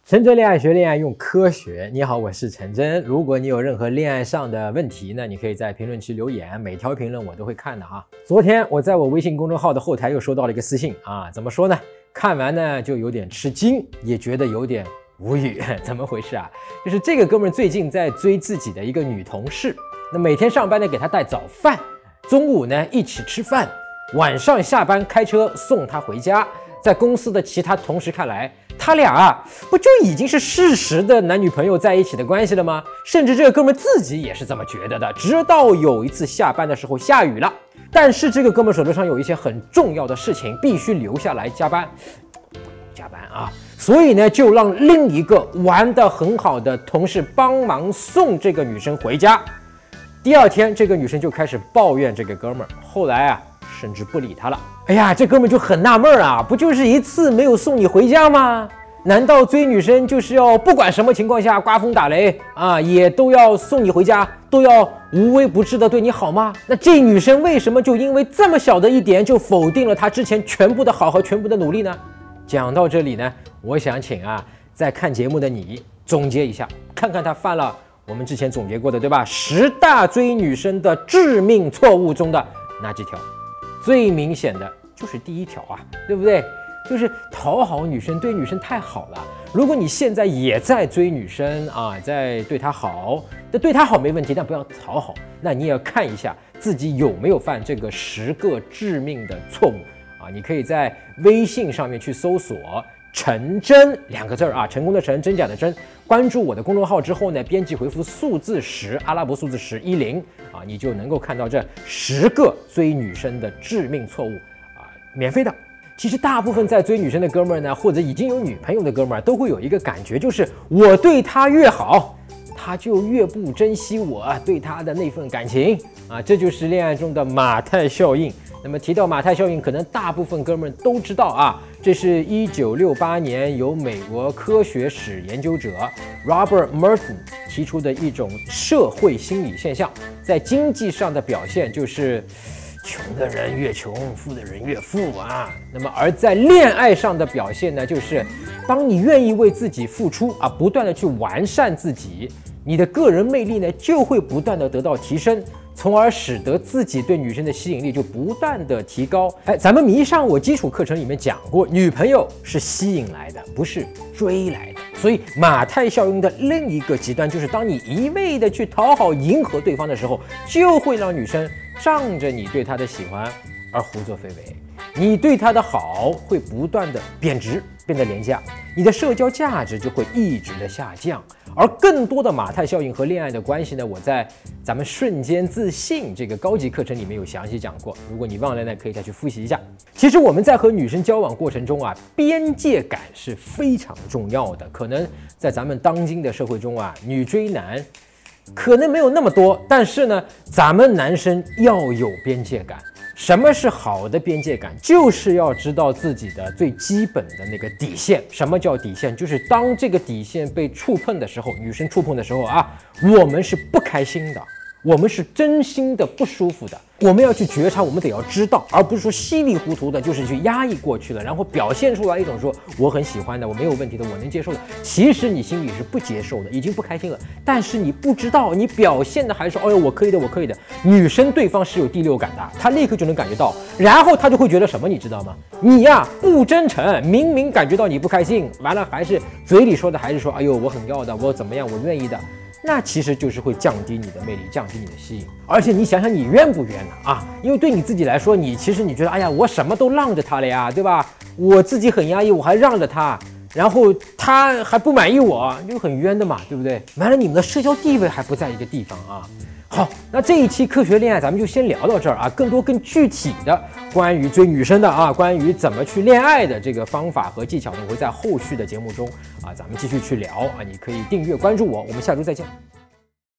陈真恋爱学恋爱用科学。你好，我是陈真。如果你有任何恋爱上的问题呢，你可以在评论区留言，每条评论我都会看的啊。昨天我在我微信公众号的后台又收到了一个私信啊，怎么说呢？看完呢就有点吃惊，也觉得有点无语。怎么回事啊？就是这个哥们最近在追自己的一个女同事，那每天上班呢给她带早饭，中午呢一起吃饭，晚上下班开车送她回家。在公司的其他同事看来，他俩啊不就已经是事实的男女朋友在一起的关系了吗？甚至这个哥们自己也是这么觉得的。直到有一次下班的时候下雨了，但是这个哥们手头上有一些很重要的事情，必须留下来加班啊，所以呢就让另一个玩得很好的同事帮忙送这个女生回家。第二天这个女生就开始抱怨这个哥们，后来啊甚至不理他了。哎呀，这哥们就很纳闷啊，不就是一次没有送你回家吗？难道追女生就是要不管什么情况下，刮风打雷啊，也都要送你回家，都要无微不至的对你好吗？那这女生为什么就因为这么小的一点就否定了她之前全部的好和全部的努力呢？讲到这里呢，我想请在看节目的你总结一下，看看她犯了我们之前总结过的，对吧？10大追女生的致命错误中的哪几条？最明显的就是第一条啊，对不对？就是讨好女生，对女生太好了。如果你现在也在追女生啊，在对她好，对她好没问题，但不要讨好。那你也要看一下自己有没有犯这个10个致命的错误啊。你可以在微信上面去搜索陈真2个字啊，成功的陈，真假的真。关注我的公众号之后呢，编辑回复数字10，阿拉伯数字1010啊，你就能够看到这10个追女生的致命错误啊，免费的。其实大部分在追女生的哥们儿呢，或者已经有女朋友的哥们儿，都会有一个感觉，就是我对她越好，她就越不珍惜我对她的那份感情啊，这就是恋爱中的马太效应。那么提到马太效应，可能大部分哥们儿都知道啊，这是1968年由美国科学史研究者 Robert Merton 提出的一种社会心理现象。在经济上的表现就是穷的人越穷，富的人越富啊。那么而在恋爱上的表现呢，就是当你愿意为自己付出啊，不断的去完善自己，你的个人魅力呢就会不断的得到提升，从而使得自己对女生的吸引力就不断的提高。咱们迷上我基础课程里面讲过，女朋友是吸引来的，不是追来的。所以马太效应的另一个极端就是，当你一味的去讨好迎合对方的时候，就会让女生仗着你对她的喜欢而胡作非为，你对她的好会不断的贬值，变得廉价，你的社交价值就会一直的下降。而更多的马太效应和恋爱的关系呢，我在咱们瞬间自信这个高级课程里面有详细讲过，如果你忘了呢，可以再去复习一下。其实我们在和女生交往过程中边界感是非常重要的。可能在咱们当今的社会中女追男可能没有那么多，但是呢，咱们男生要有边界感。什么是好的边界感？就是要知道自己的最基本的那个底线。什么叫底线？就是当这个底线被触碰的时候，女生触碰的时候我们是不开心的，我们是真心的不舒服的。我们要去觉察，我们得要知道，而不是说稀里糊涂的就是去压抑过去了，然后表现出来一种说我很喜欢的，我没有问题的，我能接受的。其实你心里是不接受的，已经不开心了，但是你不知道，你表现的还是说哎呦我可以的，我可以的。女生对方是有第六感的，她立刻就能感觉到，然后她就会觉得什么你知道吗？你不真诚，明明感觉到你不开心，完了还是嘴里说的还是说哎呦我很要的，我怎么样，我愿意的。那其实就是会降低你的魅力，降低你的吸引。而且你想想你冤不冤呢因为对你自己来说，其实你觉得哎呀我什么都让着他了呀，对吧？我自己很压抑，我还让着他，然后他还不满意我，就很冤的嘛，对不对？完了你们的社交地位还不在一个地方好，那这一期科学恋爱咱们就先聊到这儿更多更具体的关于追女生的关于怎么去恋爱的这个方法和技巧呢，我会在后续的节目中咱们继续去聊你可以订阅关注我，我们下周再见。